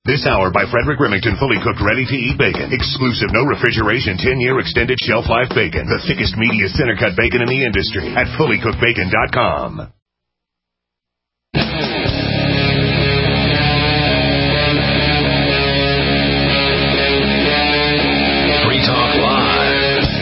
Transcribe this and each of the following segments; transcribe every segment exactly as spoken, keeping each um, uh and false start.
This hour by Frederick Remington, fully cooked, ready-to-eat bacon. Exclusive, no refrigeration, ten-year extended shelf life bacon. The thickest, meatiest center-cut bacon in the industry at fully cooked bacon dot com. Free Talk Live.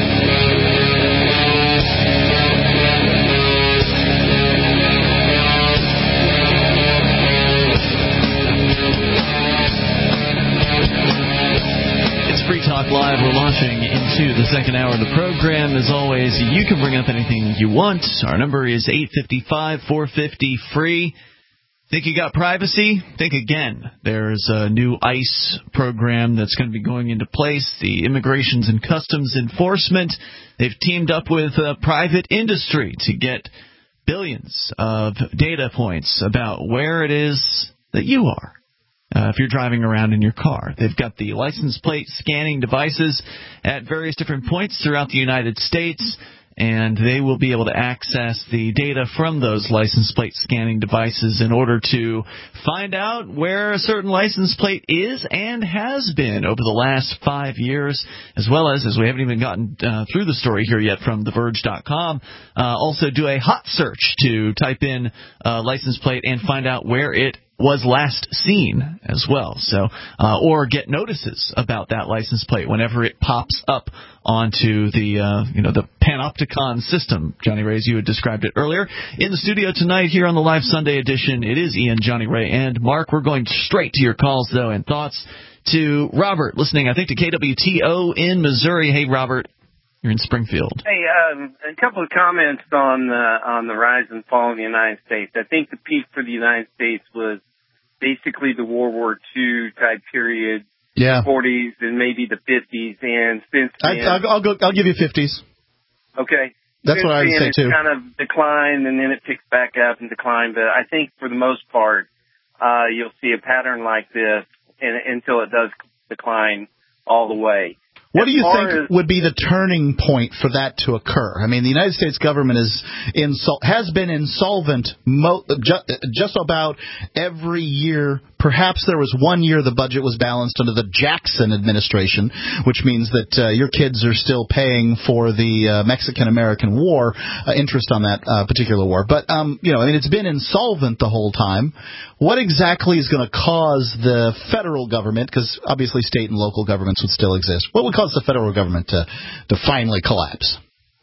Free Talk Live. We're launching into the second hour of the program. As always, you can bring up anything you want. Our number is eight five five, four five zero, free. Think you got privacy? Think again. There's a new ICE program that's going to be going into place. The Immigrations and Customs Enforcement, they've teamed up with uh, private industry to get billions of data points about where it is that you are. Uh, if you're driving around in your car. They've got the license plate scanning devices at various different points throughout the United States, and they will be able to access the data from those license plate scanning devices in order to find out where a certain license plate is and has been over the last five years, as well as, as we haven't even gotten uh, through the story here yet from the verge dot com, uh, also do a hot search to type in uh, license plate and find out where it was last seen as well. So, uh, or get notices about that license plate whenever it pops up onto the, uh, you know, the Panopticon system. Johnny Ray, as you had described it earlier. In the studio tonight here on the Live Sunday edition, it is Ian, Johnny Ray, and Mark. We're going straight to your calls, though, and thoughts to Robert, listening, I think, to K W T O in Missouri. Hey, Robert. You're in Springfield. Hey, um, a couple of comments on the on the rise and fall of the United States. I think the peak for the United States was basically the World War Two type period, yeah, forties and maybe the fifties, and since then, I, I'll, I'll go. I'll give you fifties. Okay, that's since what I would say it's too. Kind of declined, and then it picks back up and declined. But I think for the most part, uh, you'll see a pattern like this and, until it does decline all the way. What do you think as, would be the turning point for that to occur? I mean, the United States government is insol- has been insolvent mo- ju- just about every year. Perhaps there was one year the budget was balanced under the Jackson administration, which means that uh, your kids are still paying for the uh, Mexican-American War, uh, interest on that uh, particular war. But, um, you know, I mean, it's been insolvent the whole time. What exactly is going to cause the federal government, because obviously state and local governments would still exist, what would cause the federal government to, to finally collapse?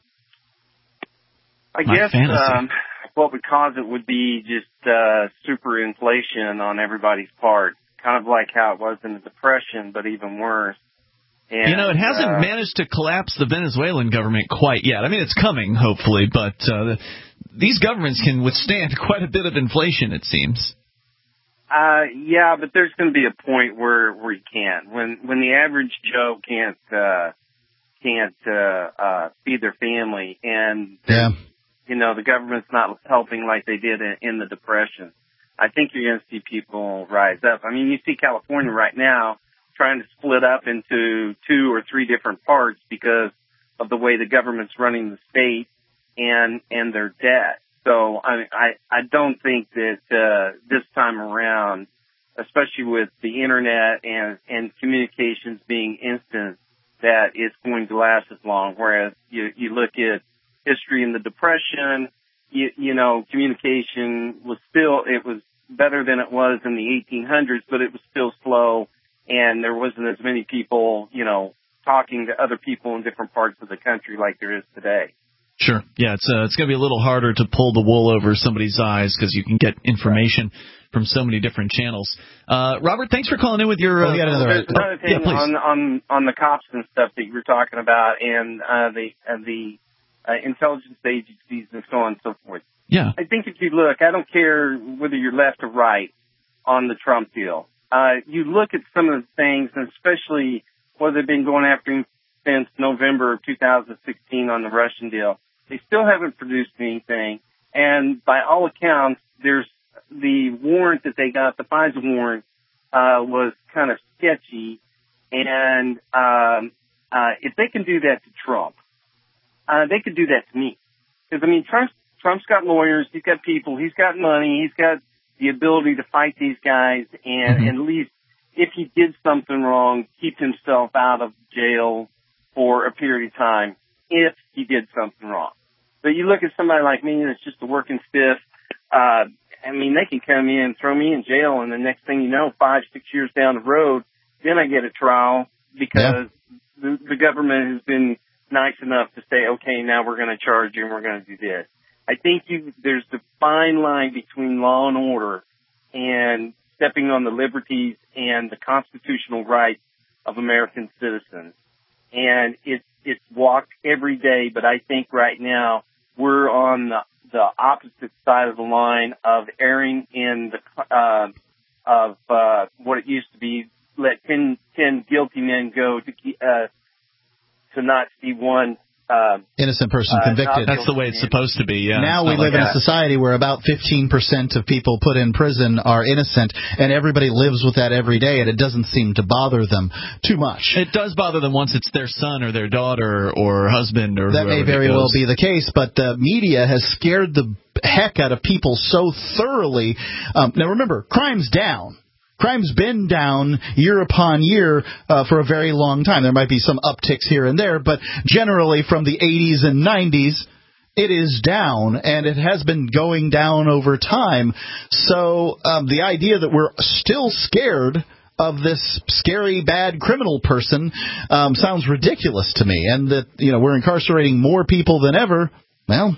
I guess um, what would cause it would be just uh, super inflation on everybody's part, kind of like how it was in the Depression, but even worse. And, you know, it hasn't uh, managed to collapse the Venezuelan government quite yet. I mean, it's coming, hopefully, but uh, these governments can withstand quite a bit of inflation, it seems. Uh, yeah, but there's going to be a point where, where you can't. When, when the average Joe can't, uh, can't, uh, uh, feed their family and, yeah. you know, the government's not helping like they did in, in the Depression, I think you're going to see people rise up. I mean, you see California right now trying to split up into two or three different parts because of the way the government's running the state and, and their debt. So I, I I don't think that uh, this time around, especially with the internet and, and communications being instant, that it's going to last as long. Whereas you, you look at history in the Depression, you, you know, communication was still, it was better than it was in the eighteen hundreds, but it was still slow, and there wasn't as many people, you know, talking to other people in different parts of the country like there is today. Sure. Yeah, it's uh, it's going to be a little harder to pull the wool over somebody's eyes because you can get information from so many different channels. Uh, Robert, thanks for calling in with your... Uh, oh, another, There's another thing yeah, on, on, on the cops and stuff that you were talking about and uh, the, uh, the uh, intelligence agencies and so on and so forth. Yeah. I think if you look, I don't care whether you're left or right on the Trump deal. Uh, you look at some of the things, and especially what they've been going after him since November of two thousand sixteen on the Russian deal. They still haven't produced anything, and by all accounts, there's the warrant that they got, the FISA warrant, uh, was kind of sketchy, and um, uh, if they can do that to Trump, uh, they could do that to me. Because, I mean, Trump's, Trump's got lawyers, he's got people, he's got money, he's got the ability to fight these guys and, mm-hmm. and at least if he did something wrong, keep himself out of jail for a period of time if he did something wrong. But you look at somebody like me that's just a working stiff, uh, I mean, they can come in, throw me in jail, and the next thing you know, five, six years down the road, then I get a trial because yeah. the, the government has been nice enough to say, okay, now we're going to charge you and we're going to do this. I think you, there's the fine line between law and order and stepping on the liberties and the constitutional rights of American citizens. And it's, it's walked every day, but I think right now we're on the, the opposite side of the line of erring in the, uh, of, uh, what it used to be, let ten, ten guilty men go to, uh, to not see one uh, innocent person uh, convicted. That's the way it's supposed to be, yeah. Now we live like in that. a society where about fifteen percent of people put in prison are innocent, and everybody lives with that every day, and it doesn't seem to bother them too much. It does bother them once it's their son or their daughter or husband or that may very well be the case, but the media has scared the heck out of people so thoroughly. Um, now remember, crime's down. Crime's been down year upon year uh, for a very long time. There might be some upticks here and there, but generally from the eighties and nineties, it is down, and it has been going down over time. So um, the idea that we're still scared of this scary, bad criminal person um, sounds ridiculous to me, and that you know we're incarcerating more people than ever, well,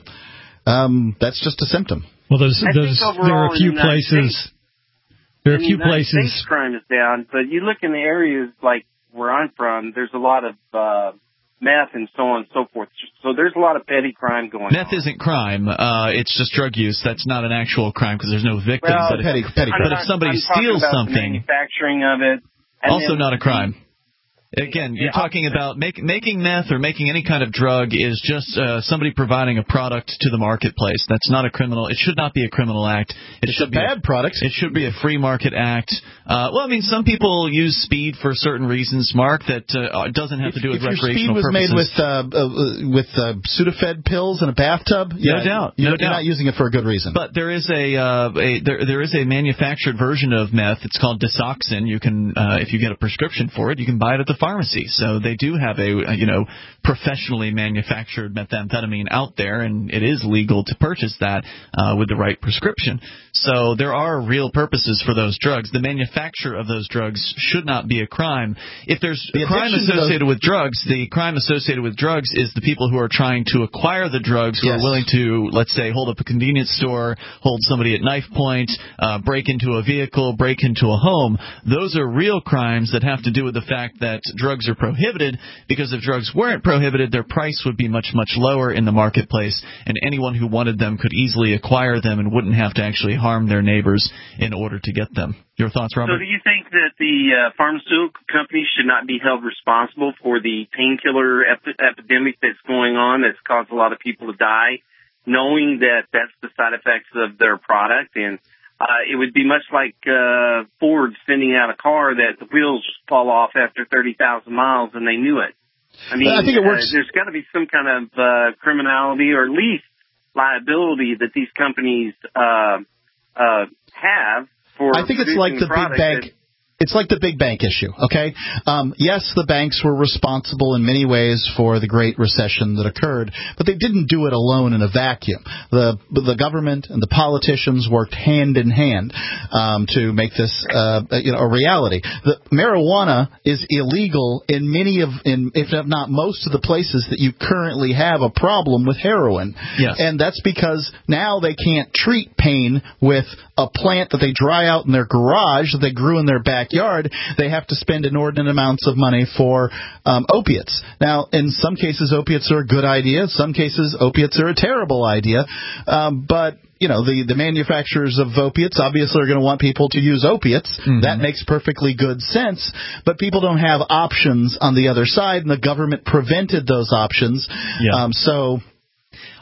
um, that's just a symptom. Well, there's, there's, there are a few places... States, There are a few in the United places. States, crime is down, but you look in the areas like where I'm from, there's a lot of uh, meth and so on and so forth. So there's a lot of petty crime going meth on. Meth isn't crime. Uh, it's just drug use. That's not an actual crime because there's no victims. Well, but, petty, if, petty but crime. if somebody I'm steals about something, the manufacturing of it, and also then, not a crime. Again, you're yeah, talking about make, making meth or making any kind of drug is just uh, somebody providing a product to the marketplace. That's not a criminal. It should not be a criminal act. It it's should a be bad a, product. It should be a free market act. Uh, well, I mean, some people use speed for certain reasons, Mark, that uh, doesn't have to do with if recreational purposes. If your speed was purposes. made with uh, uh, with uh, Sudafed pills in a bathtub, yeah, no doubt, you're, no you're doubt. not using it for a good reason. But there is a, uh, a there there is a manufactured version of meth. It's called Disoxin. You can, uh, if you get a prescription for it, you can buy it at the pharmacy. So they do have a, you know, professionally manufactured methamphetamine out there, and it is legal to purchase that uh, with the right prescription. So there are real purposes for those drugs. The manufacture of those drugs should not be a crime. If there's a crime associated with drugs, the crime associated with drugs is the people who are trying to acquire the drugs, who yes. are willing to, let's say, hold up a convenience store, hold somebody at knife point, uh, break into a vehicle, break into a home. Those are real crimes that have to do with the fact that drugs are prohibited, because if drugs weren't prohibited, their price would be much, much lower in the marketplace, and anyone who wanted them could easily acquire them and wouldn't have to actually harm their neighbors in order to get them. Your thoughts, Robert? So do you think that the uh, pharmaceutical companies should not be held responsible for the painkiller ep- epidemic that's going on that's caused a lot of people to die, knowing that that's the side effects of their product? And uh, it would be much like uh, Ford sending out a car that the wheels fall off after thirty thousand miles and they knew it. I mean, I think it works. Uh, there's got to be some kind of uh, criminality or at least liability that these companies uh, uh, have for. I think it's like the big bank. That, It's like the big bank issue, okay? Um, yes, the banks were responsible in many ways for the Great Recession that occurred, but they didn't do it alone in a vacuum. The the government and the politicians worked hand in hand um, to make this uh, you know, a reality. The marijuana is illegal in many of, in if not most of the places that you currently have a problem with heroin. Yes. And that's because now they can't treat pain with a plant that they dry out in their garage that they grew in their backyard. They have to spend inordinate amounts of money for um, opiates. Now, in some cases, opiates are a good idea. In some cases, opiates are a terrible idea. Um, but, you know, the, the manufacturers of opiates obviously are going to want people to use opiates. Mm-hmm. That makes perfectly good sense. But people don't have options on the other side, and the government prevented those options. Yeah. Um, so...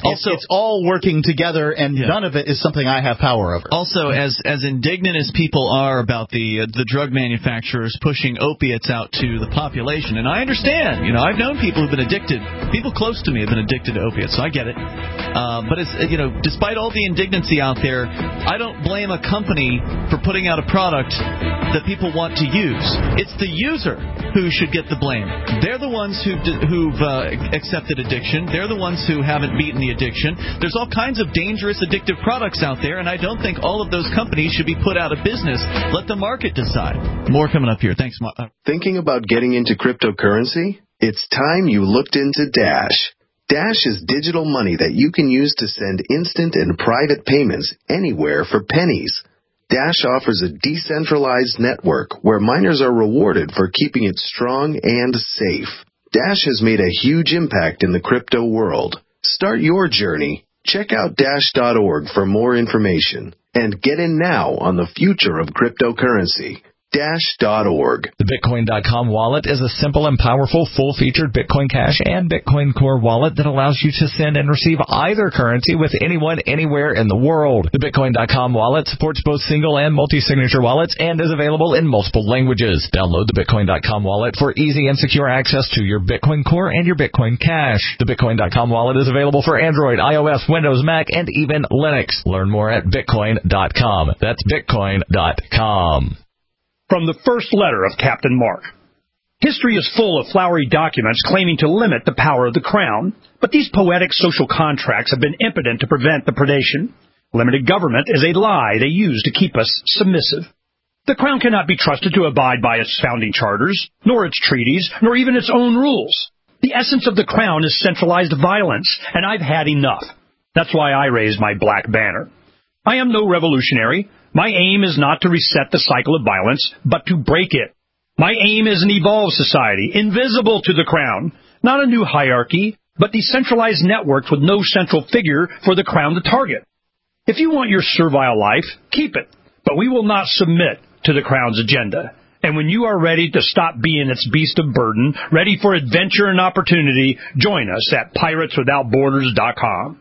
Also, it's, it's all working together, and yeah. none of it is something I have power over. Also, as as indignant as people are about the uh, the drug manufacturers pushing opiates out to the population, and I understand, you know, I've known people who've been addicted, people close to me have been addicted to opiates, so I get it. Uh, but it's, you know, despite all the indignancy out there, I don't blame a company for putting out a product that people want to use. It's the user who should get the blame. They're the ones who've, who've uh, accepted addiction. They're the ones who haven't beaten the addiction. There's all kinds of dangerous addictive products out there, and I don't think all of those companies should be put out of business. Let the market decide. More coming up here. Thanks, Mark. Thinking about getting into cryptocurrency? It's time you looked into Dash. Dash is digital money that you can use to send instant and private payments anywhere for pennies. Dash offers a decentralized network where miners are rewarded for keeping it strong and safe. Dash has made a huge impact in the crypto world. Start your journey. Check out dash dot org for more information and get in now on the future of cryptocurrency. dash dot org. The Bitcoin dot com wallet is a simple and powerful full-featured Bitcoin Cash and Bitcoin Core wallet that allows you to send and receive either currency with anyone, anywhere in the world. The Bitcoin dot com wallet supports both single and multi-signature wallets and is available in multiple languages. Download the Bitcoin dot com wallet for easy and secure access to your Bitcoin Core and your Bitcoin Cash. The Bitcoin dot com wallet is available for Android, iOS, Windows, Mac, and even Linux. Learn more at Bitcoin dot com. That's Bitcoin dot com. From the first letter of Captain Mark. History is full of flowery documents claiming to limit the power of the crown, but these poetic social contracts have been impotent to prevent the predation. Limited government is a lie they use to keep us submissive. The crown cannot be trusted to abide by its founding charters, nor its treaties, nor even its own rules. The essence of the crown is centralized violence, and I've had enough. That's why I raised my black banner. I am no revolutionary. My aim is not to reset the cycle of violence, but to break it. My aim is an evolved society, invisible to the crown, not a new hierarchy, but decentralized networks with no central figure for the crown to target. If you want your servile life, keep it, but we will not submit to the crown's agenda. And when you are ready to stop being its beast of burden, ready for adventure and opportunity, join us at pirates without borders dot com.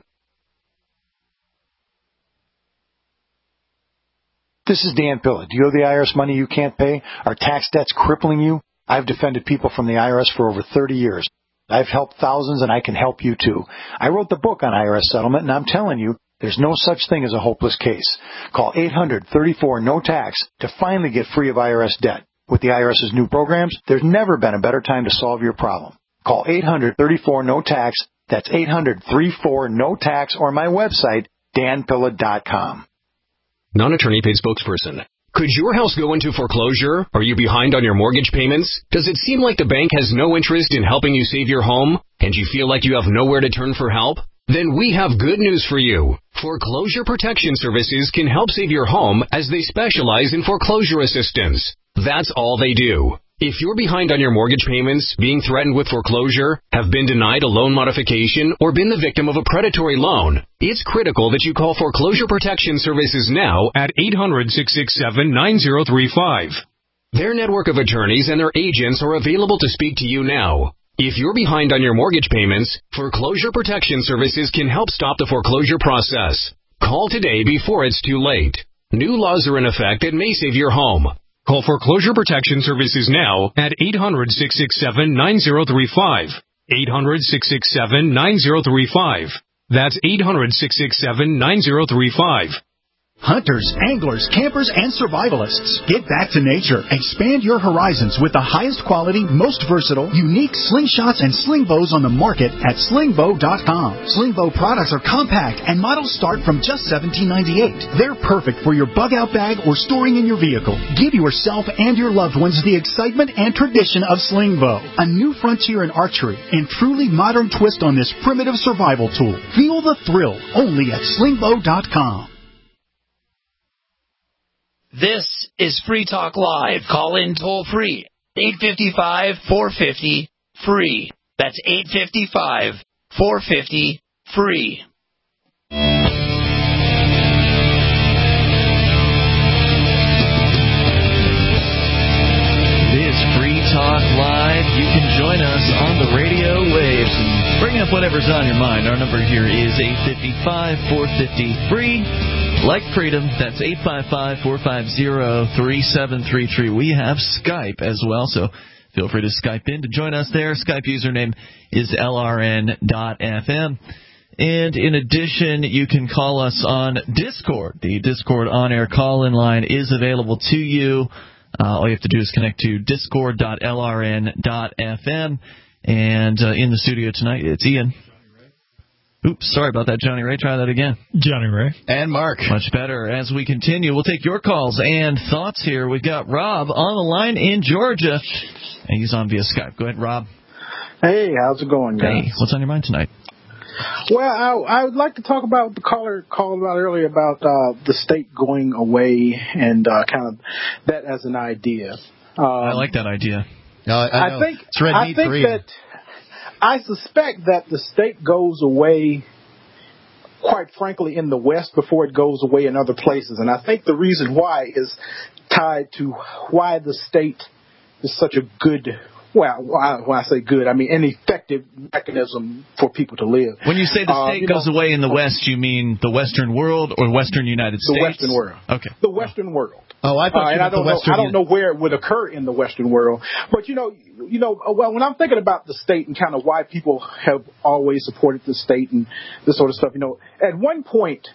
This is Dan Pilla. Do you owe the I R S money you can't pay? Are tax debts crippling you? I've defended people from the I R S for over thirty years. I've helped thousands, and I can help you too. I wrote the book on I R S settlement, and I'm telling you, there's no such thing as a hopeless case. Call eight hundred, thirty-four, no tax to finally get free of I R S debt. With the I R S's new programs, there's never been a better time to solve your problem. Call eight hundred, thirty-four, no tax. That's eight hundred, thirty-four, no tax, or my website, dan pilla dot com. Non-attorney paid spokesperson. Could your house go into foreclosure? Are you behind on your mortgage payments? Does it seem like the bank has no interest in helping you save your home? And you feel like you have nowhere to turn for help? Then we have good news for you. Foreclosure Protection Services can help save your home as they specialize in foreclosure assistance. That's all they do. If you're behind on your mortgage payments, being threatened with foreclosure, have been denied a loan modification, or been the victim of a predatory loan, it's critical that you call Foreclosure Protection Services now at eight hundred, six six seven, nine zero three five. Their network of attorneys and their agents are available to speak to you now. If you're behind on your mortgage payments, Foreclosure Protection Services can help stop the foreclosure process. Call today before it's too late. New laws are in effect that may save your home. Call Foreclosure Protection Services now at eight hundred, six six seven, nine zero three five. eight hundred, six six seven, nine zero three five. That's eight hundred, six six seven, nine zero three five. Hunters, anglers, campers, and survivalists. Get back to nature. Expand your horizons with the highest quality, most versatile, unique slingshots and sling bows on the market at sling bow dot com. Sling bow products are compact and models start from just seventeen ninety-eight. They're perfect for your bug-out bag or storing in your vehicle. Give yourself and your loved ones the excitement and tradition of sling bow. A new frontier in archery and truly modern twist on this primitive survival tool. Feel the thrill only at sling bow dot com. This is Free Talk Live. Call in toll free. eight five five, four five zero, free. That's eight five five, four five zero, free. It is Free Talk Live. You can join us on the radio waves and bring up whatever's on your mind. Our number here is eight five five, four five zero, free. Like freedom, that's eight five five, four five zero, three seven three three. We have Skype as well, so feel free to Skype in to join us there. Skype username is L R N dot F M. And in addition, you can call us on Discord. The Discord on-air call-in line is available to you. Uh, all you have to do is connect to discord dot L R N dot F M. And uh, in the studio tonight, it's Ian. Oops, sorry about that, Johnny Ray. Try that again. Johnny Ray. And Mark. Much better. As we continue, we'll take your calls and thoughts here. We've got Rob on the line in Georgia, and he's on via Skype. Go ahead, Rob. Hey, how's it going, guys? Hey, what's on your mind tonight? Well, I, I would like to talk about the caller called about earlier about uh, the state going away and uh, kind of that as an idea. Um, I like that idea. No, I, I think it's red I meat think for that I suspect that the state goes away, quite frankly, in the West before it goes away in other places, and I think the reason why is tied to why the state is such a good. Well, when I say good, I mean an effective mechanism for people to live. When you say the state uh, goes know, away in the West, you mean the Western world or Western United States? The Western world. Okay. The Western world. Oh, I thought uh, you and I don't the know. Western I don't know where it would occur in the Western world, but you know, you know. Well, when I'm thinking about the state and kind of why people have always supported the state and this sort of stuff, you know, at one point.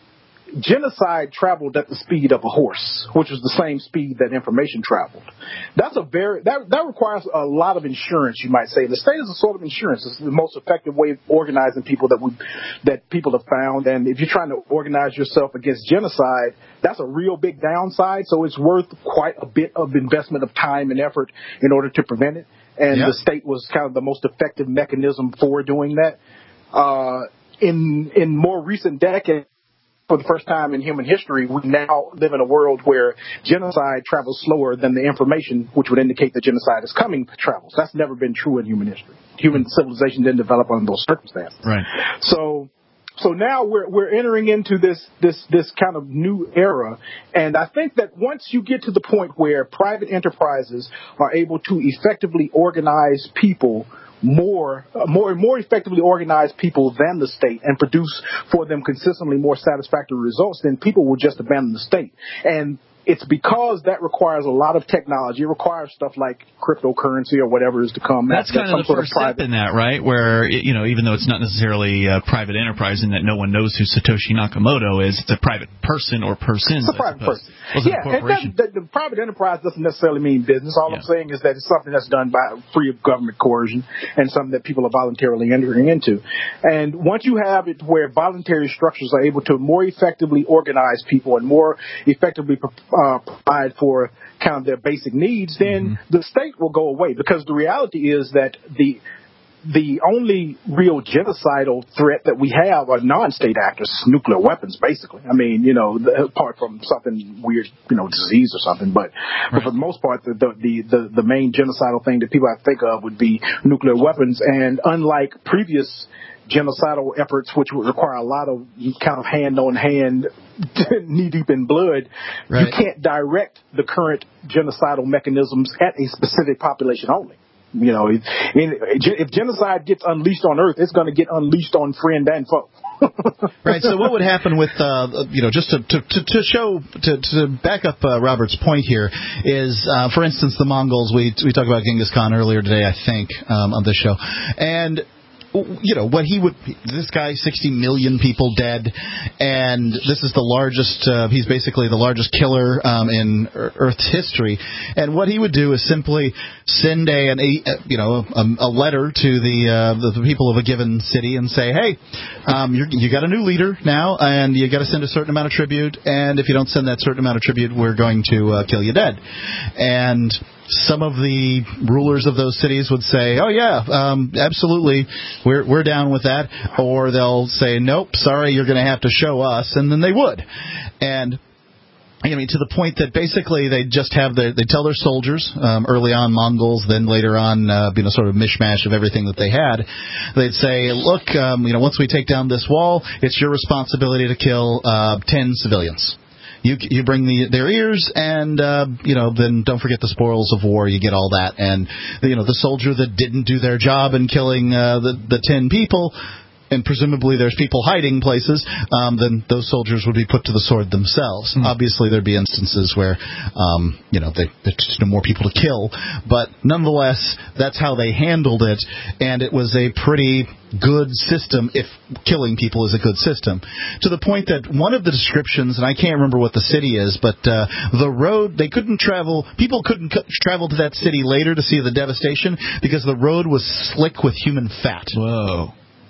Genocide traveled at the speed of a horse, which was the same speed that information traveled. That's a very that that requires a lot of insurance, you might say. The state is a sort of insurance. It's the most effective way of organizing people that we that people have found. And if you're trying to organize yourself against genocide, that's a real big downside. So it's worth quite a bit of investment of time and effort in order to prevent it. And yep. the state was kind of the most effective mechanism for doing that. Uh, in in more recent decades. For the first time in human history, we now live in a world where genocide travels slower than the information which would indicate that genocide is coming travels. That's never been true in human history. Human civilization didn't develop under those circumstances. Right. So, so now we're we're entering into this this this kind of new era, and I think that once you get to the point where private enterprises are able to effectively organize people. More, uh, more, more effectively organized people than the state and produce for them consistently more satisfactory results, then people will just abandon the state. And it's because that requires a lot of technology. It requires stuff like cryptocurrency or whatever is to come. That's, that's kind of the first of step in that, right? Where, you know, even though it's not necessarily a private enterprise and that no one knows who Satoshi Nakamoto is, it's a private person or persons. It's a private person. Yeah, and that, the, the private enterprise doesn't necessarily mean business. All yeah. I'm saying is that it's something that's done by free of government coercion and something that people are voluntarily entering into. And once you have it where voluntary structures are able to more effectively organize people and more effectively Uh, provide for kind of their basic needs, then mm-hmm. the state will go away. Because the reality is that the the only real genocidal threat that we have are non-state actors, nuclear weapons, basically. I mean, you know, the, apart from something weird, you know, disease or something. But, right. but for the most part, the, the the the main genocidal thing that people have to think of would be nuclear weapons. And unlike previous genocidal efforts, which would require a lot of kind of hand-on-hand, knee-deep in blood, right. you can't direct the current genocidal mechanisms at a specific population only. You know, if, if genocide gets unleashed on Earth, it's going to get unleashed on friend and foe. Right. So what would happen with, uh, you know, just to to, to show, to, to back up uh, Robert's point here is, uh, for instance, the Mongols. We we talked about Genghis Khan earlier today, I think, um, on this show, and. You know, what he would, this guy, sixty million people dead, and this is the largest, uh, he's basically the largest killer um, in Earth's history. And what he would do is simply send a, an, a you know, a, a letter to the, uh, the the people of a given city and say, hey, um, you're, you got a new leader now, and you got to send a certain amount of tribute, and if you don't send that certain amount of tribute, we're going to uh, kill you dead. And some of the rulers of those cities would say, oh, yeah, um, absolutely, we're we're down with that. Or they'll say, nope, sorry, you're going to have to show us. And then they would. And, I mean, to the point that basically they just have the, they tell their soldiers, um, early on Mongols, then later on, uh, you know, sort of mishmash of everything that they had. They'd say, look, um, you know, once we take down this wall, it's your responsibility to kill uh, ten civilians. you you bring the, their ears, and uh, you know, then don't forget the spoils of war. You get all that, and you know, the soldier that didn't do their job in killing uh, the the ten people. And presumably there's people hiding places, um, then those soldiers would be put to the sword themselves. Mm. Obviously, there'd be instances where, um, you know, they, there's just no more people to kill. But nonetheless, that's how they handled it, and it was a pretty good system if killing people is a good system. To the point that one of the descriptions, and I can't remember what the city is, but uh, the road, they couldn't travel, people couldn't co- travel to that city later to see the devastation because the road was slick with human fat. Whoa.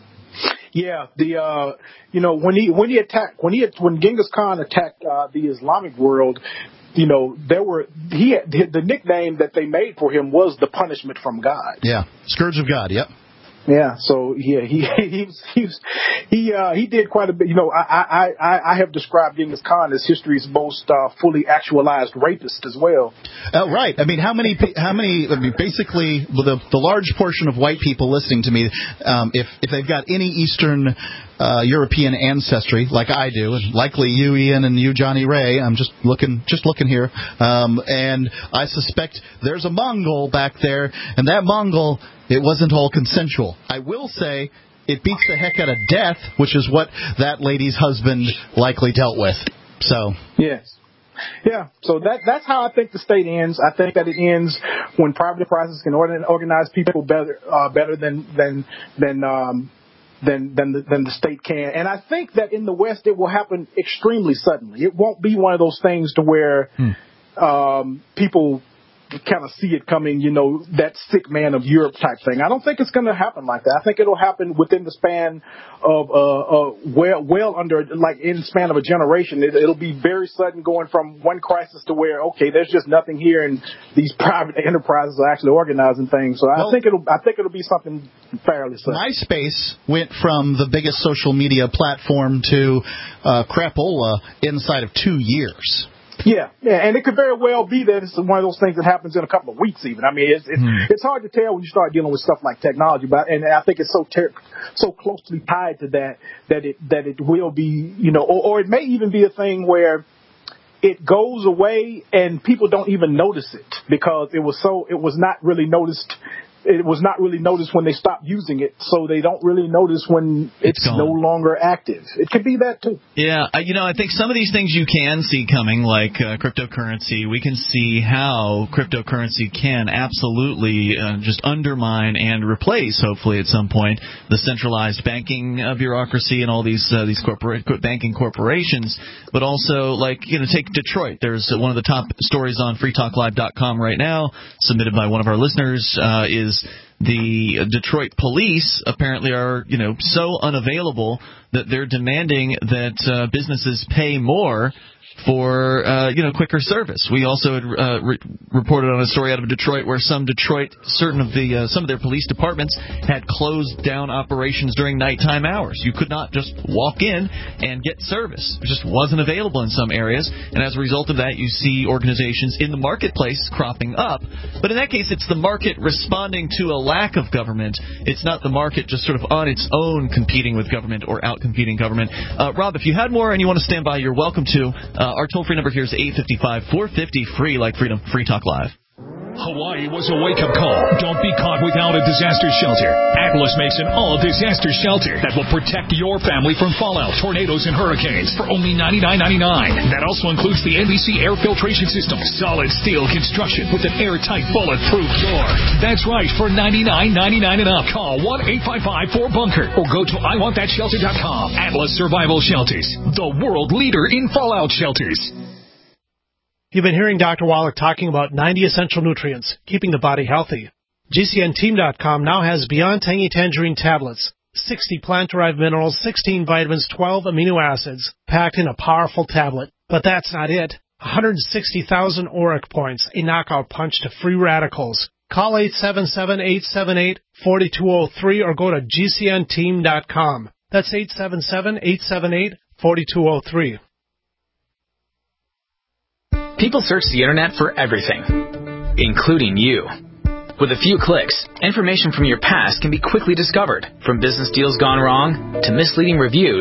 Yeah, the uh, you know when he when he attacked when he when Genghis Khan attacked uh, the Islamic world, you know there were he had, the nickname that they made for him was the punishment from God. Yeah, Scourge of God. Yep. Yeah, so yeah, he he was, he was, he uh, he did quite a bit. You know, I I I have described Genghis Khan as history's most uh, fully actualized rapist as well. Oh, right. I mean, how many how many? I mean, basically, the the large portion of white people listening to me, um, if if they've got any Eastern uh, European ancestry, like I do, and likely you, Ian, and you, Johnny Ray. I'm just looking just looking here, um, and I suspect there's a Mongol back there, and that Mongol. It wasn't all consensual. I will say it beats the heck out of death, which is what that lady's husband likely dealt with. So yes. Yeah, so that that's how I think the state ends. I think that it ends when private enterprises can organize people better uh, better than than than um, than than the, than the state can. And I think that in the West it will happen extremely suddenly. It won't be one of those things to where hmm. um, people kind of see it coming, you know, that sick man of Europe type thing. I don't think it's going to happen like that. I think it'll happen within the span of, uh, uh, well, well under, like in the span of a generation. It, it'll be very sudden going from one crisis to where, okay, there's just nothing here and these private enterprises are actually organizing things. So well, I think it'll, I think it'll be something fairly sudden. MySpace went from the biggest social media platform to, uh, crapola inside of two years. Yeah, yeah, and it could very well be that it's one of those things that happens in a couple of weeks. Even I mean, it's it's, hmm. it's hard to tell when you start dealing with stuff like technology, but and I think it's so ter- so closely tied to that that it that it will be, you know, or, or it may even be a thing where it goes away and people don't even notice it because it was so it was not really noticed. It was not really noticed when they stopped using it, so they don't really notice when it's, it's no longer active. It could be that, too. Yeah, you know, I think some of these things you can see coming, like uh, cryptocurrency. We can see how cryptocurrency can absolutely uh, just undermine and replace, hopefully at some point, the centralized banking uh, bureaucracy and all these uh, these corporate banking corporations. But also, like, you know, take Detroit. There's one of the top stories on free talk live dot com right now, submitted by one of our listeners, uh, is the Detroit police apparently are, you know, so unavailable that they're demanding that uh, businesses pay more for, uh, you know, quicker service. We also had uh, re- reported on a story out of Detroit where some Detroit, certain of the, uh, some of their police departments had closed down operations during nighttime hours. You could not just walk in and get service. It just wasn't available in some areas. And as a result of that, you see organizations in the marketplace cropping up. But in that case, it's the market responding to a lack of government. It's not the market just sort of on its own competing with government or out-competing government. Uh, Rob, if you had more and you want to stand by, you're welcome to. Uh, our toll-free number here is eight five five, four five zero, free, like Freedom, Free Talk Live. Hawaii was a wake-up call. Don't be caught without a disaster shelter. Atlas makes an all-disaster shelter that will protect your family from fallout, tornadoes, and hurricanes for only ninety-nine ninety-nine. That also includes the N B C air filtration system, solid steel construction with an airtight, bulletproof door. That's right, for ninety-nine ninety-nine and up. Call one eight five five four bunker or go to I want that shelter dot com. Atlas Survival Shelters, the world leader in fallout shelters. You've been hearing Doctor Waller talking about ninety essential nutrients, keeping the body healthy. G C N team dot com now has Beyond Tangy Tangerine tablets, sixty plant-derived minerals, sixteen vitamins, twelve amino acids, packed in a powerful tablet. But that's not it. one hundred sixty thousand auric points, a knockout punch to free radicals. Call eight seven seven, eight seven eight, four two zero three or go to G C N team dot com. That's eight seven seven, eight seven eight, four two zero three. People search the internet for everything, including you. With a few clicks, information from your past can be quickly discovered, from business deals gone wrong to misleading reviews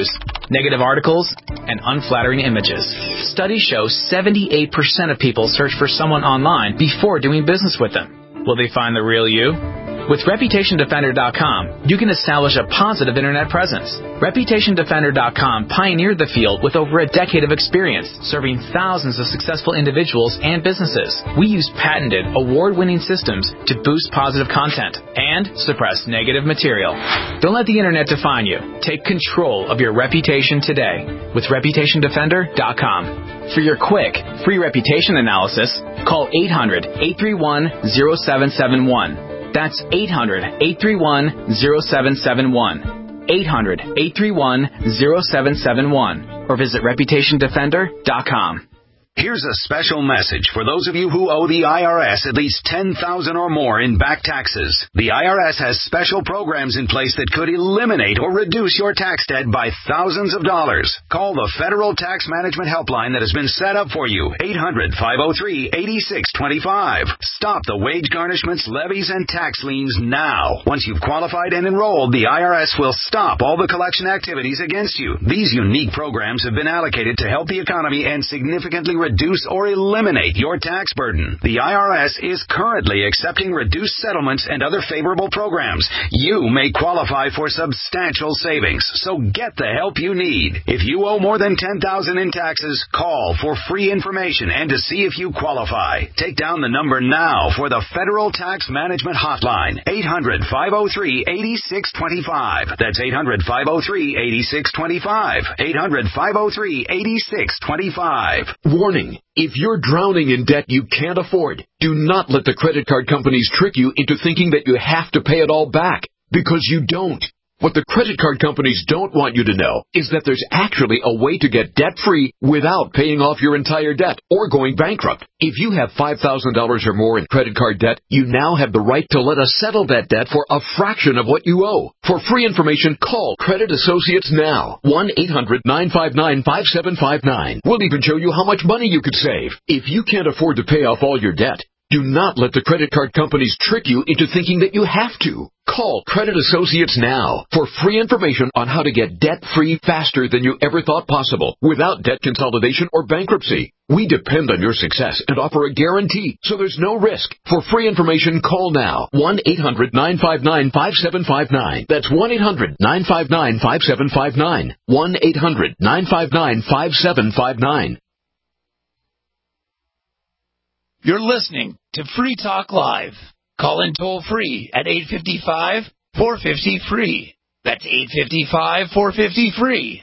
negative articles, and unflattering images. Studies show seventy-eight percent of people search for someone online before doing business with them. Will they find the real you? With Reputation Defender dot com, you can establish a positive internet presence. Reputation Defender dot com pioneered the field with over a decade of experience, serving thousands of successful individuals and businesses. We use patented, award-winning systems to boost positive content and suppress negative material. Don't let the internet define you. Take control of your reputation today with Reputation Defender dot com. For your quick, free reputation analysis, call eight hundred, eight three one, zero seven seven one. That's eight hundred, eight three one, zero seven seven one. eight hundred, eight three one, zero seven seven one. Or visit Reputation Defender dot com. Here's a special message for those of you who owe the I R S at least ten thousand dollars or more in back taxes. The I R S has special programs in place that could eliminate or reduce your tax debt by thousands of dollars. Call the Federal Tax Management Helpline that has been set up for you, eight hundred, five oh three, eight six two five. Stop the wage garnishments, levies, and tax liens now. Once you've qualified and enrolled, the I R S will stop all the collection activities against you. These unique programs have been allocated to help the economy and significantly reduce or eliminate your tax burden. The I R S is currently accepting reduced settlements and other favorable programs. You may qualify for substantial savings, so get the help you need. If you owe more than ten thousand dollars in taxes, call for free information and to see if you qualify. Take down the number now for the Federal Tax Management Hotline, eight hundred, five oh three, eight six two five. That's eight hundred, five oh three, eight six two five. eight hundred, five oh three, eight six two five. Warning. If you're drowning in debt you can't afford, do not let the credit card companies trick you into thinking that you have to pay it all back, because you don't. What the credit card companies don't want you to know is that there's actually a way to get debt-free without paying off your entire debt or going bankrupt. If you have five thousand dollars or more in credit card debt, you now have the right to let us settle that debt for a fraction of what you owe. For free information, call Credit Associates now. one eight hundred, nine five nine, five seven five nine. We'll even show you how much money you could save. If you can't afford to pay off all your debt, do not let the credit card companies trick you into thinking that you have to. Call Credit Associates now for free information on how to get debt-free faster than you ever thought possible without debt consolidation or bankruptcy. We depend on your success and offer a guarantee, so there's no risk. For free information, call now. one eight hundred, nine five nine, five seven five nine. That's one eight hundred, nine five nine, five seven five nine. one eight hundred, nine five nine, five seven five nine. You're listening to Free Talk Live. Call in toll free at eight five five, four five zero, free. That's eight five five, four five zero, free.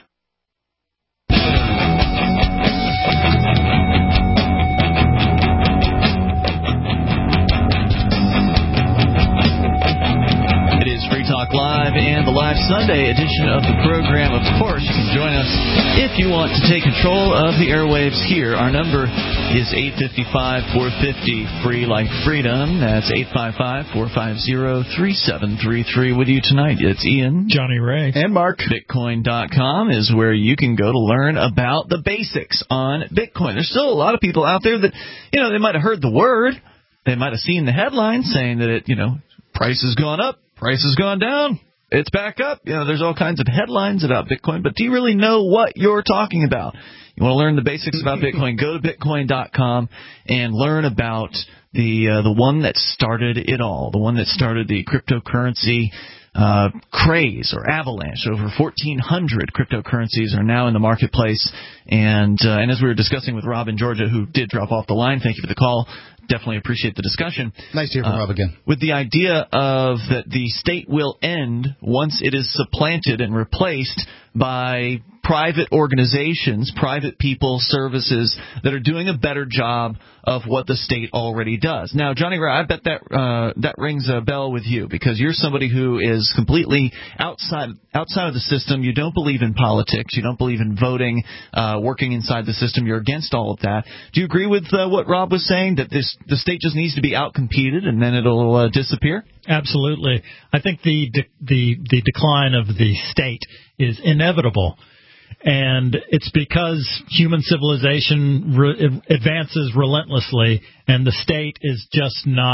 It is Free Talk Live and the live Sunday edition of the program. Of course, you can join us if you want to take control of the airwaves here. Our number is eight five five, four five zero, free like freedom. That's eight five five, four five zero, three seven three three. With you tonight, it's Ian, Johnny Ray, and Mark. Bitcoin dot com is where you can go to learn about the basics on Bitcoin. There's still a lot of people out there that, you know, they might have heard the word. They might have seen the headline saying that it, you know, price has gone up, price has gone down, it's back up. You know, there's all kinds of headlines about Bitcoin, but do you really know what you're talking about? You want to learn the basics about Bitcoin, go to Bitcoin dot com and learn about the uh, the one that started it all, the one that started the cryptocurrency uh, craze or avalanche. Over fourteen hundred cryptocurrencies are now in the marketplace. And, uh, and as we were discussing with Rob in Georgia, who did drop off the line, thank you for the call. Definitely appreciate the discussion. Nice to hear from uh, Rob again. With the idea of that the state will end once it is supplanted and replaced by private organizations, private people, services that are doing a better job of what the state already does. Now, Johnny Ray, I bet that uh, that rings a bell with you because you're somebody who is completely outside outside of the system. You don't believe in politics. You don't believe in voting, uh, working inside the system. You're against all of that. Do you agree with uh, what Rob was saying, that this the state just needs to be outcompeted and then it'll uh, disappear? Absolutely. I think the de- the the decline of the state is inevitable. And it's because human civilization re- advances relentlessly, and the state is just not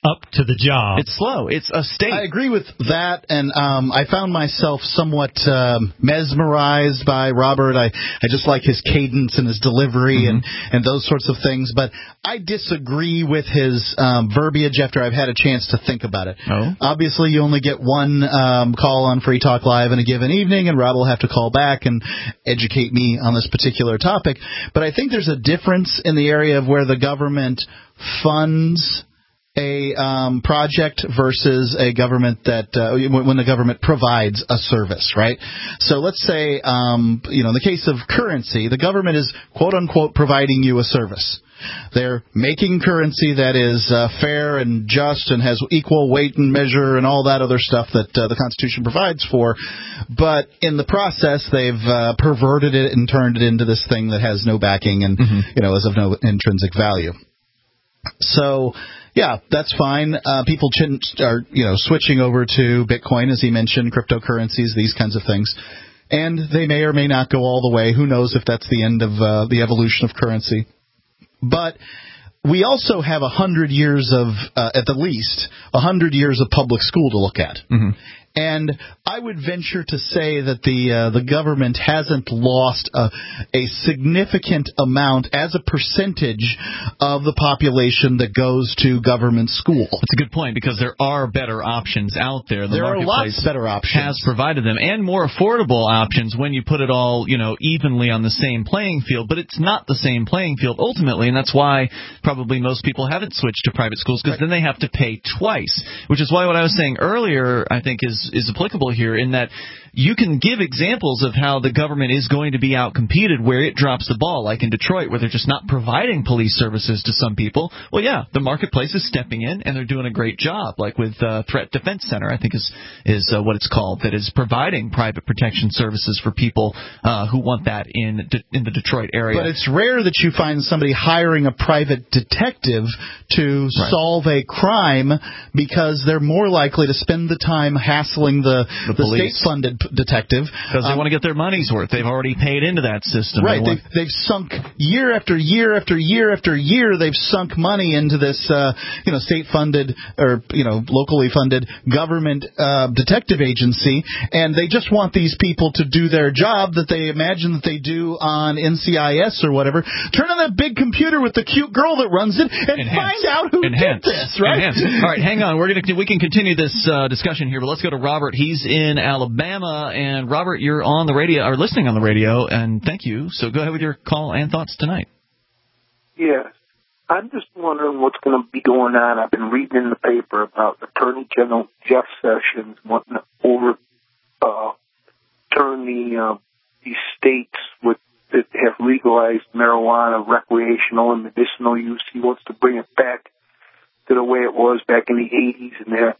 up to the job. It's slow. It's a state. I agree with that, and um, I found myself somewhat um, mesmerized by Robert. I, I just like his cadence and his delivery mm-hmm. and, and those sorts of things, but I disagree with his um, verbiage after I've had a chance to think about it. Oh? Obviously, you only get one um, call on Free Talk Live in a given evening, and Rob will have to call back and educate me on this particular topic, but I think there's a difference in the area of where the government funds a um, project versus a government that uh, when the government provides a service, right? So let's say, um, you know, in the case of currency, the government is quote unquote providing you a service. They're making currency that is uh, fair and just and has equal weight and measure and all that other stuff that uh, the Constitution provides for. But in the process, they've uh, perverted it and turned it into this thing that has no backing and, mm-hmm. you know, is of no intrinsic value. So, yeah, that's fine. Uh, people ch- are, you know, switching over to Bitcoin, as he mentioned, cryptocurrencies, these kinds of things. And they may or may not go all the way. Who knows if that's the end of uh, the evolution of currency. But we also have a hundred years of, uh, at the least, a hundred years of public school to look at. Mm-hmm. And I would venture to say that the uh, the government hasn't lost a, a significant amount as a percentage of the population that goes to government school. That's a good point, because there are better options out there. The there are marketplace lots better options. Has provided them, and more affordable options when you put it all, you know, evenly on the same playing field. But it's not the same playing field ultimately, and that's why probably most people haven't switched to private schools, because right. then they have to pay twice. Which is why what I was saying earlier, I think, is is applicable here, in that you can give examples of how the government is going to be outcompeted where it drops the ball, like in Detroit, where they're just not providing police services to some people. Well, yeah, the marketplace is stepping in, and they're doing a great job, like with uh, Threat Defense Center, I think is is uh, what it's called, that is providing private protection services for people uh, who want that in De- in the Detroit area. But it's rare that you find somebody hiring a private detective to right. solve a crime, because they're more likely to spend the time hassling the, the, the state-funded detective. Because they um, want to get their money's worth. They've already paid into that system. Right. They want... they've, they've sunk year after year after year after year. They've sunk money into this, uh, you know, state-funded or, you know, locally funded government uh, detective agency, and they just want these people to do their job that they imagine that they do on N C I S or whatever. Turn on that big computer with the cute girl that runs it and Enhance. find out who Enhance. did this, right? Enhance. All right, hang on. We're gonna we can continue this uh, discussion here, but let's go to Robert. He's in Alabama, and Robert, you're on the radio, or listening on the radio, and thank you. So go ahead with your call and thoughts tonight. Yes. I'm just wondering what's going to be going on. I've been reading in the paper about Attorney General Jeff Sessions wanting to over, uh, turn the, uh, these states with, that have legalized marijuana, recreational and medicinal use. He wants to bring it back to the way it was back in the eighties and there.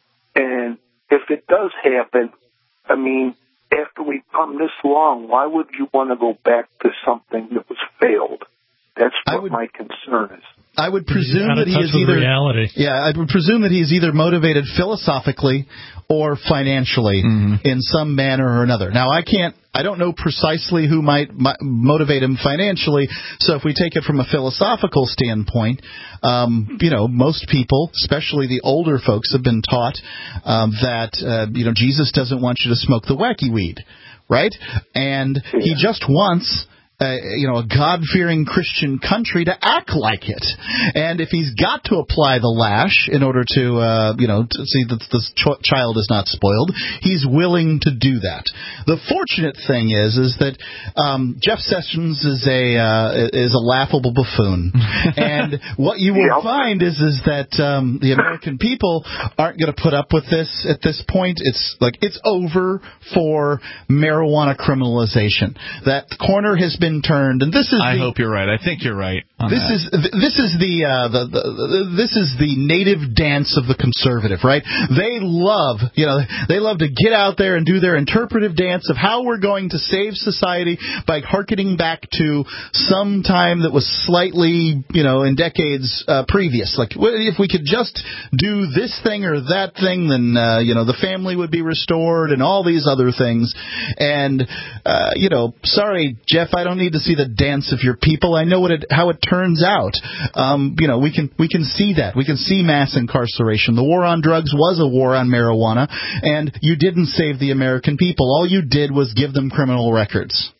And if it does happen, I mean, after we've come this long, why would you want to go back to something that was failed? That's what would, my concern is. I would presume that he is either reality. Yeah, I would presume that he is either motivated philosophically or financially mm-hmm. in some manner or another. Now, I can't, I don't know precisely who might, might motivate him financially. So if we take it from a philosophical standpoint, um, you know, most people, especially the older folks, have been taught um, that uh, you know Jesus doesn't want you to smoke the wacky weed, right? And yeah. he just wants. Uh, you know, a God-fearing Christian country to act like it. And if he's got to apply the lash in order to, uh, you know, to see that the ch- child is not spoiled, he's willing to do that. The fortunate thing is, is that um, Jeff Sessions is a uh, is a laughable buffoon. And what you will find is is that um, the American people aren't going to put up with this at this point. It's like it's over for marijuana criminalization. That corner has been turned, and this is. I the, hope you're right. I think you're right. This that. is this is the, uh, the, the, the this is the native dance of the conservative, right? They love, you know, they love to get out there and do their interpretive dance of how we're going to save society by hearkening back to some time that was slightly, you know, in decades uh, previous. Like if we could just do this thing or that thing, then uh, you know the family would be restored and all these other things. And uh, you know, sorry, Jeff, I don't don't need to see the dance of your people. I know what it, how it turns out. Um, you know, we can we can see that. We can see mass incarceration. The war on drugs was a war on marijuana, and you didn't save the American people. All you did was give them criminal records.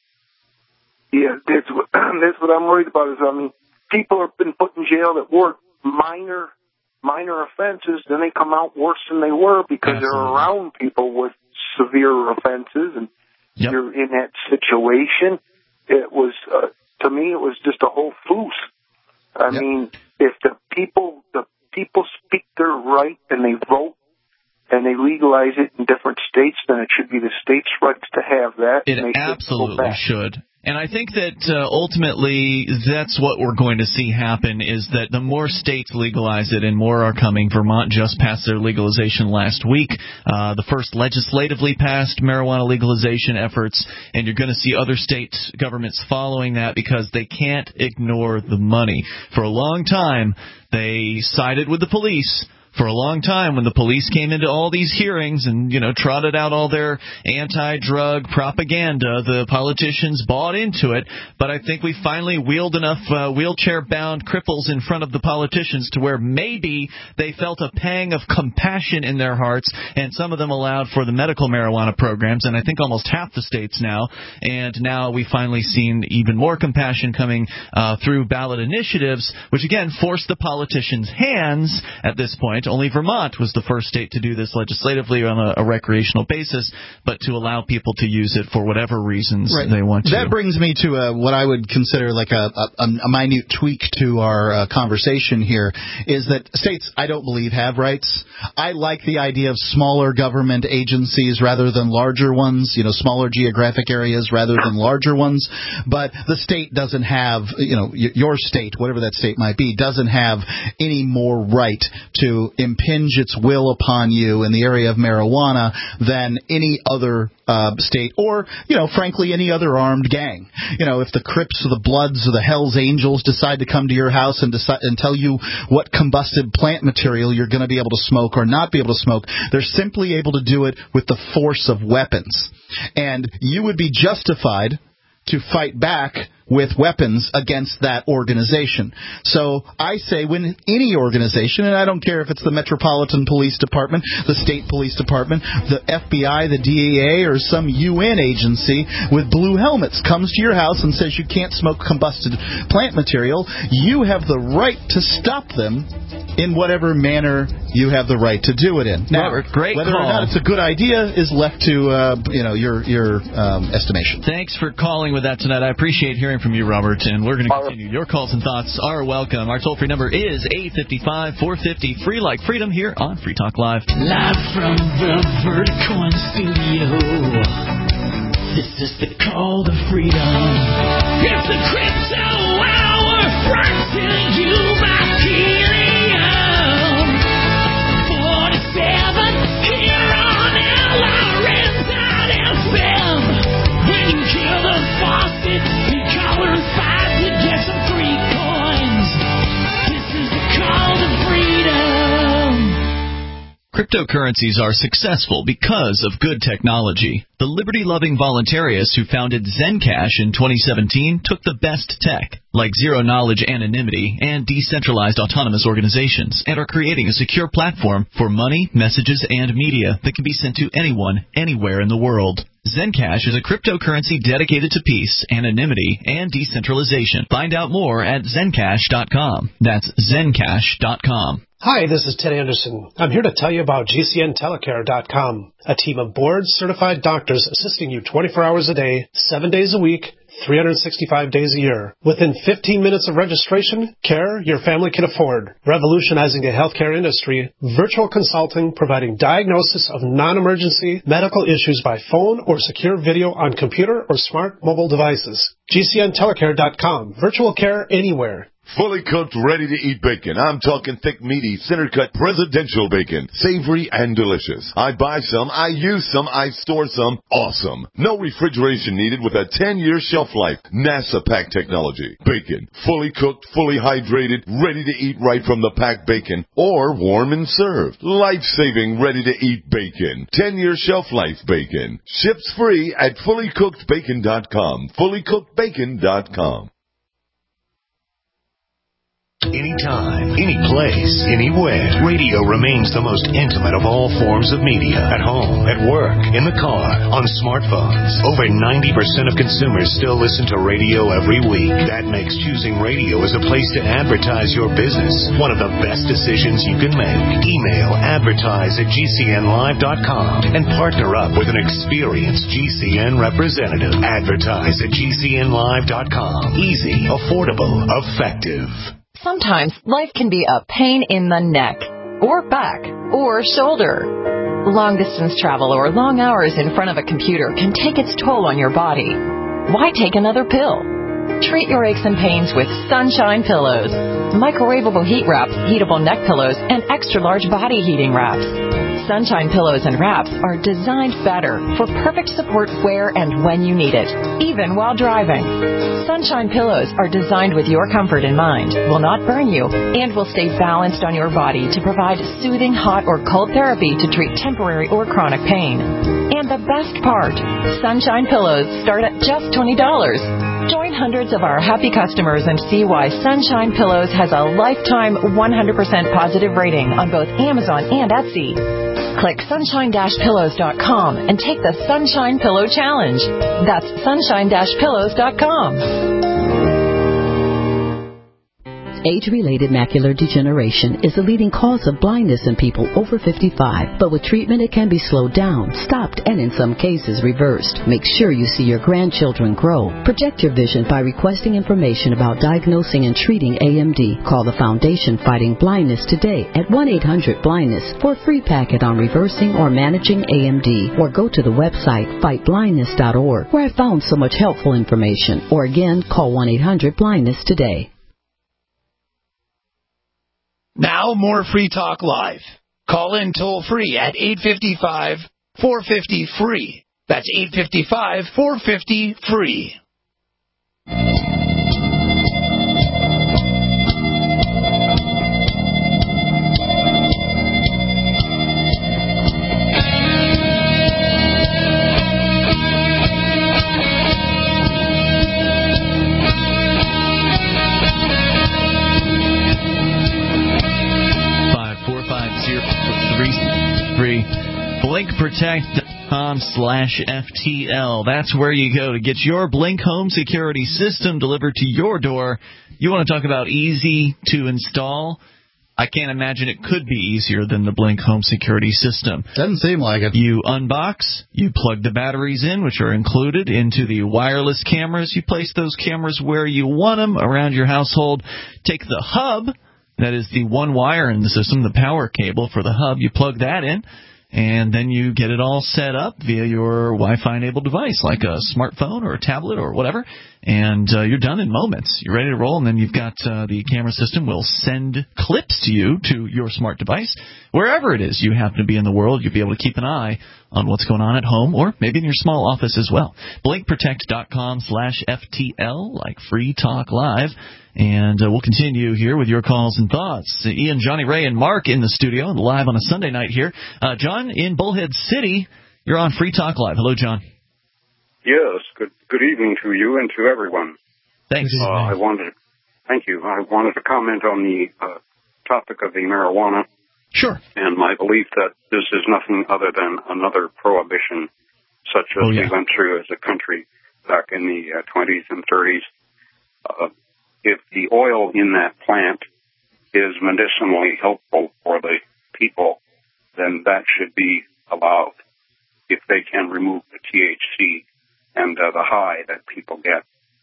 Yeah, that's what, that's what I'm worried about. Is I mean, people have been put in jail that were minor minor offenses, then they come out worse than they were because Absolutely. They're around people with severe offenses, and yep. you're in that situation. It was, uh, to me, it was just a whole foos. I yep. mean, if the people, the people speak their right and they vote and they legalize it in different states, then it should be the state's rights to have that. It absolutely should. And I think that uh, ultimately that's what we're going to see happen is that the more states legalize it and more are coming. Vermont just passed their legalization last week, uh, the first legislatively passed marijuana legalization efforts, and you're going to see other state governments following that because they can't ignore the money. For a long time, they sided with the police. For a long time, when the police came into all these hearings and, you know, trotted out all their anti-drug propaganda, the politicians bought into it. But I think we finally wheeled enough uh, wheelchair-bound cripples in front of the politicians to where maybe they felt a pang of compassion in their hearts, and some of them allowed for the medical marijuana programs, and I think almost half the states now. And now we've finally seen even more compassion coming uh, through ballot initiatives, which, again, forced the politicians' hands at this point. Only Vermont was the first state to do this legislatively on a, a recreational basis, but to allow people to use it for whatever reasons right. they want to. That brings me to a, what I would consider like a, a, a minute tweak to our uh, conversation here, is that states, I don't believe, have rights. I like the idea of smaller government agencies rather than larger ones, you know, smaller geographic areas rather than larger ones, but the state doesn't have, you know, your state, whatever that state might be, doesn't have any more right to impinge its will upon you in the area of marijuana than any other uh, state or, you know, frankly, any other armed gang. You know, if the Crips or the Bloods or the Hells Angels decide to come to your house and decide and tell you what combusted plant material you're going to be able to smoke or not be able to smoke, they're simply able to do it with the force of weapons. And you would be justified to fight back with weapons against that organization. So I say when any organization, and I don't care if it's the Metropolitan Police Department, the State Police Department, the F B I, the D E A, or some U N agency with blue helmets comes to your house and says you can't smoke combusted plant material, you have the right to stop them in whatever manner you have the right to do it in. Now, Robert, great whether call. or not it's a good idea is left to uh, you know your your um, estimation. Thanks for calling with that tonight. I appreciate hearing from you, Robert, and we're going to continue. Your calls and thoughts are welcome. Our toll-free number is eight five five, four five zero, free like freedom here on Free Talk Live. Live from the Verticoin studio. This is the call to freedom. It's the crypto hour brought to you by Helium. forty-seven here on L R N dot F M. When you hear the faucet, you color five to get some free coins. This is the call to freedom. Cryptocurrencies are successful because of good technology. The liberty-loving voluntarists who founded Zencash in twenty seventeen took the best tech, like zero-knowledge anonymity and decentralized autonomous organizations, and are creating a secure platform for money, messages, and media that can be sent to anyone, anywhere in the world. Zencash is a cryptocurrency dedicated to peace, anonymity, and decentralization. Find out more at Zencash dot com. That's Zencash dot com. Hi, this is Ted Anderson. I'm here to tell you about G C N Telecare dot com, a team of board-certified doctors assisting you twenty-four hours a day, seven days a week, three hundred sixty-five days a year. Within fifteen minutes of registration, care your family can afford. Revolutionizing the healthcare industry, virtual consulting providing diagnosis of non-emergency medical issues by phone or secure video on computer or smart mobile devices. G C N Telecare dot com. Virtual care anywhere. Fully cooked, ready-to-eat bacon. I'm talking thick, meaty, center-cut presidential bacon. Savory and delicious. I buy some, I use some, I store some. Awesome. No refrigeration needed with a ten-year shelf life. NASA pack technology. Bacon. Fully cooked, fully hydrated, ready to eat right from the packed bacon. Or warm and served. Life-saving, ready-to-eat bacon. ten-year shelf life bacon. Ships free at fully cooked bacon dot com. fully cooked bacon dot com. Anytime, any place, anywhere. Radio remains the most intimate of all forms of media. At home, at work, in the car, on smartphones. Over ninety percent of consumers still listen to radio every week. That makes choosing radio as a place to advertise your business one of the best decisions you can make. Email advertise at G C N live dot com and partner up with an experienced G C N representative. Advertise at G C N live dot com. Easy, affordable, effective. Sometimes life can be a pain in the neck, or back, or shoulder. Long-distance travel or long hours in front of a computer can take its toll on your body. Why take another pill? Treat your aches and pains with Sunshine Pillows. Microwavable heat wraps, heatable neck pillows, and extra-large body heating wraps. Sunshine Pillows and Wraps are designed better for perfect support where and when you need it, even while driving. Sunshine Pillows are designed with your comfort in mind, will not burn you, and will stay balanced on your body to provide soothing hot or cold therapy to treat temporary or chronic pain. And the best part, Sunshine Pillows start at just twenty dollars. Join hundreds of our happy customers and see why Sunshine Pillows has a lifetime one hundred percent positive rating on both Amazon and Etsy. Click sunshine dash pillows dot com and take the Sunshine Pillow Challenge. That's sunshine dash pillows dot com. Age-related macular degeneration is the leading cause of blindness in people over fifty-five. But with treatment, it can be slowed down, stopped, and in some cases reversed. Make sure you see your grandchildren grow. Project your vision by requesting information about diagnosing and treating A M D. Call the Foundation Fighting Blindness today at one eight hundred blindness for a free packet on reversing or managing A M D. Or go to the website fight blindness dot org, where I found so much helpful information. Or again, call one eight hundred blindness today. Now more Free Talk Live. Call in toll free at eight five five, four five zero, free. That's eight five five, four five zero, free. blink protect dot com slash F T L. That's where you go to get your Blink home security system delivered to your door. You want to talk about easy to install? I can't imagine it could be easier than the Blink home security system. Doesn't seem like it. You unbox, you plug the batteries in, which are included, into the wireless cameras. You place those cameras where you want them around your household. Take the hub, that is the one wire in the system, the power cable for the hub, you plug that in, and then you get it all set up via your Wi-Fi-enabled device, like a smartphone or a tablet or whatever, and uh, you're done in moments. You're ready to roll, and then you've got uh, the camera system will send clips to you, to your smart device. Wherever it is you happen to be in the world, you'll be able to keep an eye on what's going on at home or maybe in your small office as well. blink protect dot com slash F T L, like Free Talk Live. And uh, we'll continue here with your calls and thoughts. Uh, Ian, Johnny Ray, and Mark in the studio, live on a Sunday night here. Uh, John in Bullhead City, you're on Free Talk Live. Hello, John. Yes, good good evening to you and to everyone. Thanks. Uh, I wanted, thank you. I wanted to comment on the uh, topic of the marijuana. Sure. And my belief that this is nothing other than another prohibition, such as oh, yeah. we went through as a country back in the uh, twenties and thirties. Uh, if the oil in that plant is medicinally helpful for the people, then that should be allowed if they can remove the T H C and uh, the high that people get.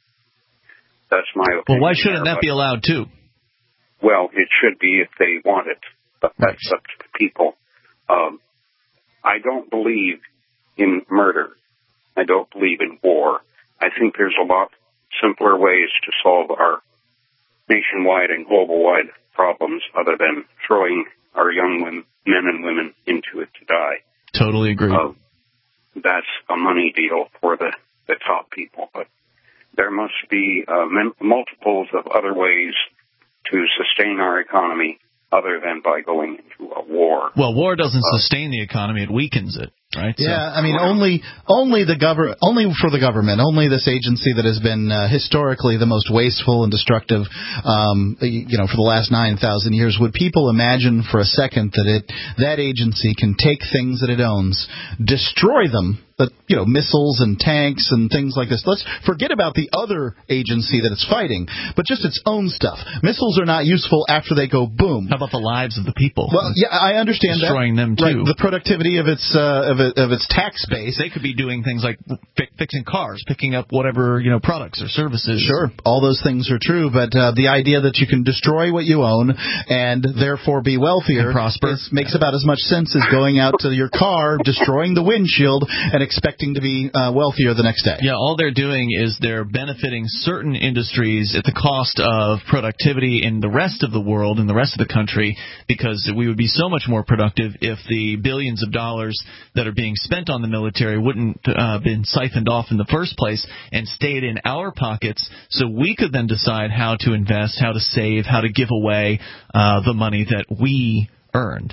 That's my opinion. Well, why shouldn't there, that be allowed, too? Well, it should be if they want it, but that's right. up to the people. Um, I don't believe in murder. I don't believe in war. I think there's a lot simpler ways to solve our nationwide and global-wide problems other than throwing our young women, men and women into it to die. Totally agree. Uh, that's a money deal for the, the top people. But there must be uh, multiples of other ways to sustain our economy other than by going into a war. Well, war doesn't uh, sustain the economy; it weakens it, right? Yeah, so, I mean, only only the government, only for the government, only this agency that has been uh, historically the most wasteful and destructive, um, you know, for the last nine thousand years. Would people imagine for a second that it that agency can take things that it owns, destroy them? But, you know, missiles and tanks and things like this. Let's forget about the other agency that it's fighting, but just its own stuff. Missiles are not useful after they go boom. How about the lives of the people? Well, yeah, I understand destroying that. Destroying them, too. Right, the productivity of its uh, of, it, of its tax base. They could be doing things like fi- fixing cars, picking up whatever, you know, products or services. Sure, all those things are true, but uh, the idea that you can destroy what you own and therefore be wealthier and prosper is, makes about as much sense as going out to your car, destroying the windshield, and expecting to be uh, wealthier the next day. Yeah, all they're doing is they're benefiting certain industries at the cost of productivity in the rest of the world, in the rest of the country, because we would be so much more productive if the billions of dollars that are being spent on the military wouldn't uh, been siphoned off in the first place and stayed in our pockets, so we could then decide how to invest, how to save, how to give away uh, the money that we earned.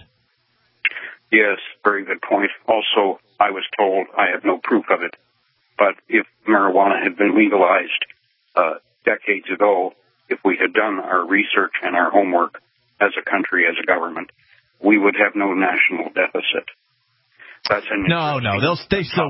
Yes, very good point. Also, I was told, I have no proof of it, but if marijuana had been legalized uh, decades ago, if we had done our research and our homework as a country, as a government, we would have no national deficit. That's an no, no, they'll stay so.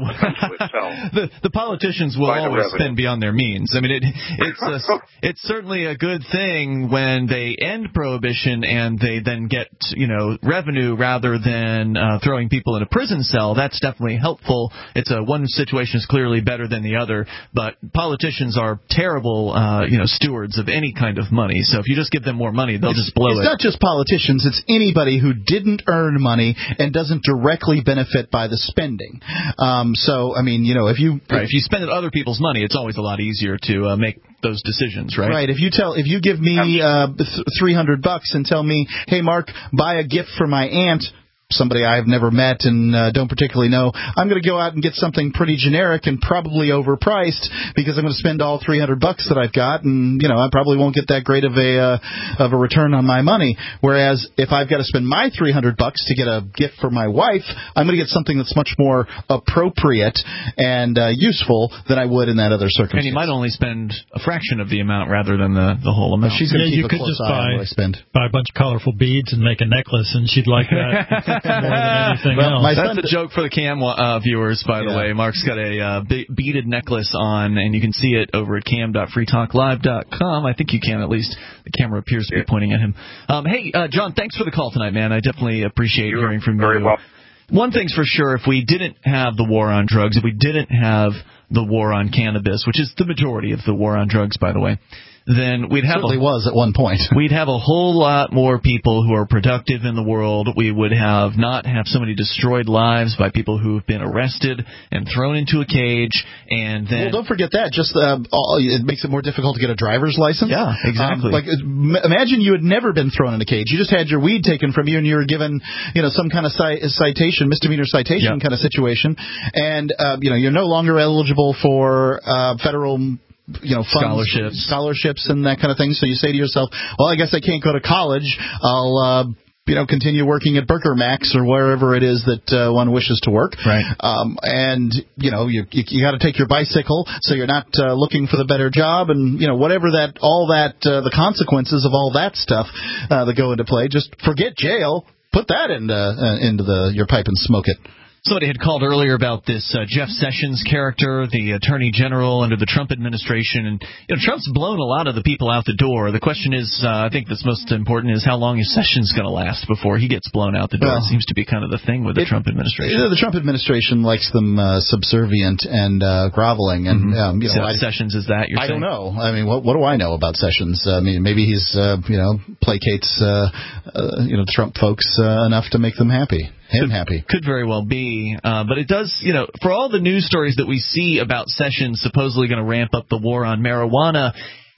the the politicians will always spend beyond their means. I mean, it it's a, it's certainly a good thing when they end prohibition and they then get, you know, revenue rather than uh, throwing people in a prison cell. That's definitely helpful. It's a one situation is clearly better than the other, but politicians are terrible, uh, you know, stewards of any kind of money. So if you just give them more money, they'll it's, just blow it's it. It's not just politicians; it's anybody who didn't earn money and doesn't directly benefit by the spending. Um, so, I mean, you know, if you right, if you spend other people's money, it's always a lot easier to uh, make those decisions, right? Right. If you tell, if you give me uh, three hundred bucks and tell me, hey, Mark, buy a gift for my aunt, somebody I've never met and uh, don't particularly know, I'm going to go out and get something pretty generic and probably overpriced because I'm going to spend all three hundred bucks that I've got, and you know I probably won't get that great of a uh, of a return on my money. Whereas if I've got to spend my three hundred bucks to get a gift for my wife, I'm going to get something that's much more appropriate and uh, useful than I would in that other circumstance. And you might only spend a fraction of the amount rather than the the whole amount. But she's going to yeah, keep you a could close just eye buy, on what I spend. buy a bunch of colorful beads and make a necklace, and she'd like that. More than anything well, else. That's a joke for the cam uh, viewers, by the yeah. way. Mark's got a uh, be- beaded necklace on, and you can see it over at cam dot free talk live dot com. I think you can, at least. The camera appears to be pointing at him. Um, hey, uh, John, thanks for the call tonight, man. I definitely appreciate You're hearing from very you. Well. One thing's for sure, if we didn't have the war on drugs, if we didn't have the war on cannabis, which is the majority of the war on drugs, by the way, then we'd have certainly a, was at one point. We'd have a whole lot more people who are productive in the world. We would have not have so many destroyed lives by people who have been arrested and thrown into a cage. And then, well, don't forget that. Just uh, all, it makes it more difficult to get a driver's license. Yeah, exactly. Um, like, imagine you had never been thrown in a cage. You just had your weed taken from you, and you were given, you know, some kind of citation, misdemeanor citation yep. kind of situation, and uh, you know, you're no longer eligible for uh, federal. You know, funds, scholarships, scholarships, and that kind of thing. So you say to yourself, "Well, I guess I can't go to college. I'll, uh, you know, continue working at Burger Max or wherever it is that uh, one wishes to work." Right. Um, and you know, you you, you got to take your bicycle, so you're not uh, looking for the better job, and you know, whatever that, all that, uh, the consequences of all that stuff uh, that go into play. Just forget jail. Put that into uh, into the your pipe and smoke it. Somebody had called earlier about this uh, Jeff Sessions character, the Attorney General under the Trump administration. And you know, Trump's blown a lot of the people out the door. The question is, uh, I think that's most important, is how long is Sessions going to last before he gets blown out the door? Well, it seems to be kind of the thing with the it, Trump administration. The Trump administration likes them uh, subservient and uh, groveling. And mm-hmm. um, you know, so I, Sessions is that? You're I saying? don't know. I mean, what, what do I know about Sessions? I mean, maybe he's uh, you know placates uh, uh, you know Trump folks uh, enough to make them happy. Him happy. Could very well be. Uh, but it does, you know, for all the news stories that we see about Sessions supposedly going to ramp up the war on marijuana,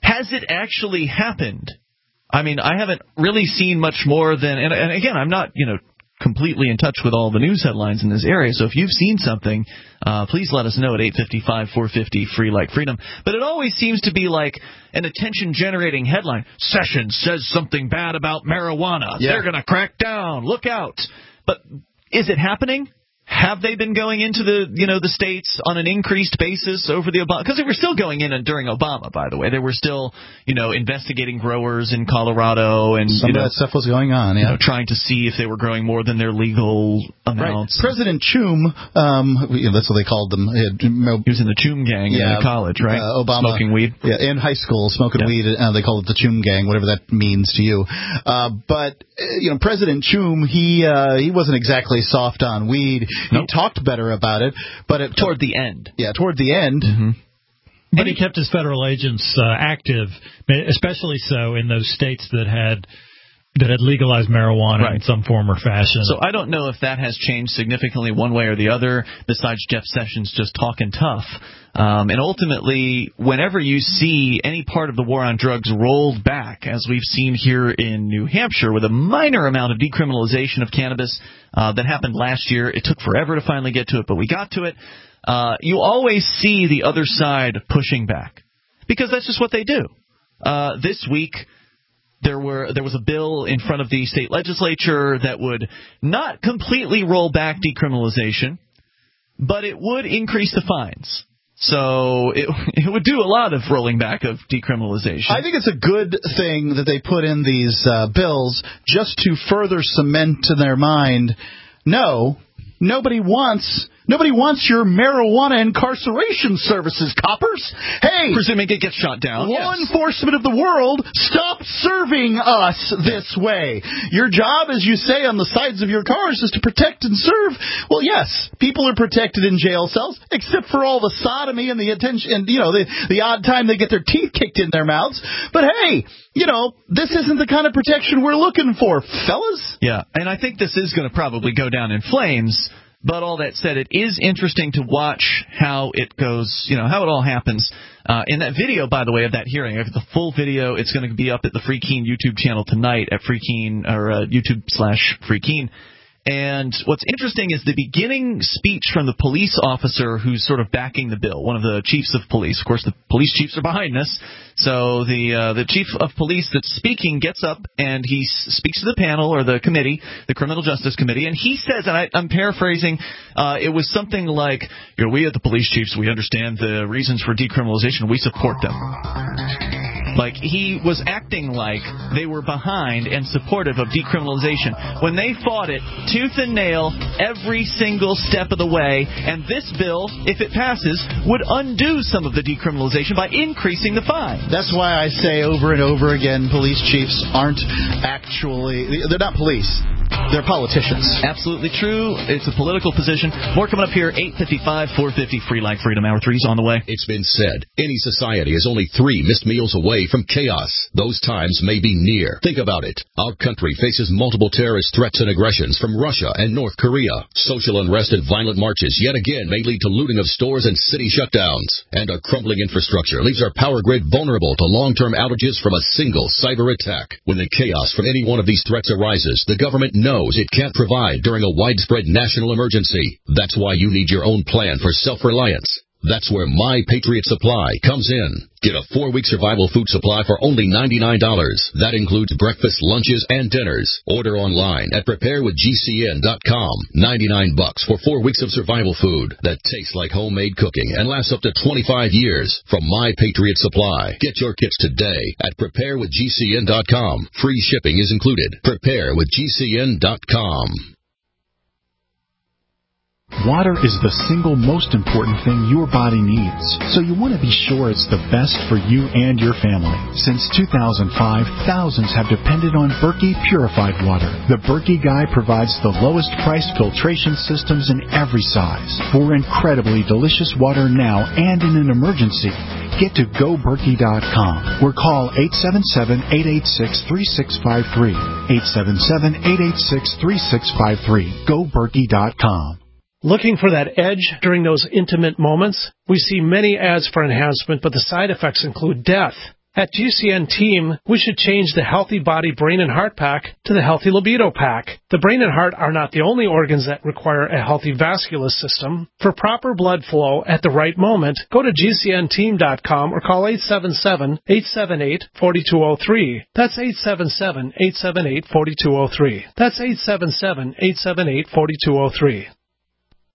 has it actually happened? I mean, I haven't really seen much more than, and, and again, I'm not, you know, completely in touch with all the news headlines in this area, so if you've seen something, uh, please let us know at eight five five, four five zero, free like freedom. But it always seems to be like an attention-generating headline. Sessions says something bad about marijuana. Yeah. They're going to crack down. Look out. But is it happening? Have they been going into the, you know, the states on an increased basis over the Obama? Because they were still going in during Obama, by the way. They were still, you know, investigating growers in Colorado and some you know, of that stuff was going on. Yeah, you know, trying to see if they were growing more than their legal amounts. Right. President Choom, um, you know, that's what they called them. He, had, he was in the Choom gang yeah, in college, right? Uh, Obama smoking weed. Yeah, in high school, smoking yeah. weed. Uh, they call it the Choom gang, whatever that means to you. Uh, but uh, you know, President Choom, he uh, he wasn't exactly soft on weed. Nope. He talked better about it, but it, toward the end. Yeah, toward the end. Mm-hmm. But he kept his federal agents uh, active, especially so in those states that had that had legalized marijuana right. in some form or fashion. So I don't know if that has changed significantly one way or the other, besides Jeff Sessions just talking tough. Um, and ultimately, whenever you see any part of the war on drugs rolled back, as we've seen here in New Hampshire with a minor amount of decriminalization of cannabis uh, that happened last year, it took forever to finally get to it, but we got to it. Uh, you always see the other side pushing back because that's just what they do. Uh, this week, there were there was a bill in front of the state legislature that would not completely roll back decriminalization, but it would increase the fines. So it it would do a lot of rolling back of decriminalization. I think it's a good thing that they put in these uh, bills just to further cement in their mind, no, nobody wants... Nobody wants your marijuana incarceration services, coppers. Hey! Presuming it gets shot down. Law yes. enforcement of the world, stop serving us this way. Your job, as you say on the sides of your cars, is to protect and serve. Well, yes, people are protected in jail cells, except for all the sodomy and the attention, and, you know, the, the odd time they get their teeth kicked in their mouths. But hey, you know, this isn't the kind of protection we're looking for, fellas. Yeah, and I think this is going to probably go down in flames. But all that said, it is interesting to watch how it goes, you know, how it all happens. Uh, in that video, by the way, of that hearing, the full video, it's going to be up at the Free Keene YouTube channel tonight at Free Keene, or uh, YouTube slash Free Keene. And what's interesting is the beginning speech from the police officer who's sort of backing the bill, one of the chiefs of police. Of course, the police chiefs are behind this. So the uh, the chief of police that's speaking gets up and he speaks to the panel or the committee, the Criminal Justice Committee, and he says, and I, I'm paraphrasing, uh, it was something like, you know, we at the police chiefs, we understand the reasons for decriminalization. We support them. Like, he was acting like they were behind and supportive of decriminalization when they fought it tooth and nail every single step of the way, and this bill, if it passes, would undo some of the decriminalization by increasing the fine. That's why I say over and over again, police chiefs aren't actually, they're not police. They're politicians. Absolutely true. It's a political position. More coming up here, eight fifty-five, four fifty, Free Like Freedom. Hour three's on the way. It's been said, any society is only three missed meals away from chaos. Those times may be near. Think about it. Our country faces multiple terrorist threats and aggressions from Russia and North Korea. Social unrest and violent marches yet again may lead to looting of stores and city shutdowns. And a crumbling infrastructure leaves our power grid vulnerable to long-term outages from a single cyber attack. When the chaos from any one of these threats arises, the government knows it can't provide during a widespread national emergency. That's why you need your own plan for self-reliance. That's where My Patriot Supply comes in. Get a four-week survival food supply for only ninety-nine dollars. That includes breakfast, lunches, and dinners. Order online at prepare with G C N dot com. ninety-nine bucks for four weeks of survival food that tastes like homemade cooking and lasts up to twenty-five years from My Patriot Supply. Get your kits today at prepare with G C N dot com. Free shipping is included. prepare with G C N dot com. Water is the single most important thing your body needs, so you want to be sure it's the best for you and your family. Since two thousand five, thousands have depended on Berkey purified water. The Berkey Guy provides the lowest price filtration systems in every size. For incredibly delicious water now and in an emergency, get to go berkey dot com or call eight seven seven, eight eight six, three six five three. eight seven seven, eight eight six, three six five three. go berkey dot com. Looking for that edge during those intimate moments? We see many ads for enhancement, but the side effects include death. At G C N Team, we should change the Healthy Body, Brain, and Heart Pack to the Healthy Libido Pack. The brain and heart are not the only organs that require a healthy vascular system. For proper blood flow at the right moment, go to G C N team dot com or call eight seven seven, eight seven eight, four two zero three. That's eight seven seven, eight seven eight, four two zero three. That's eight seven seven, eight seven eight, four two zero three.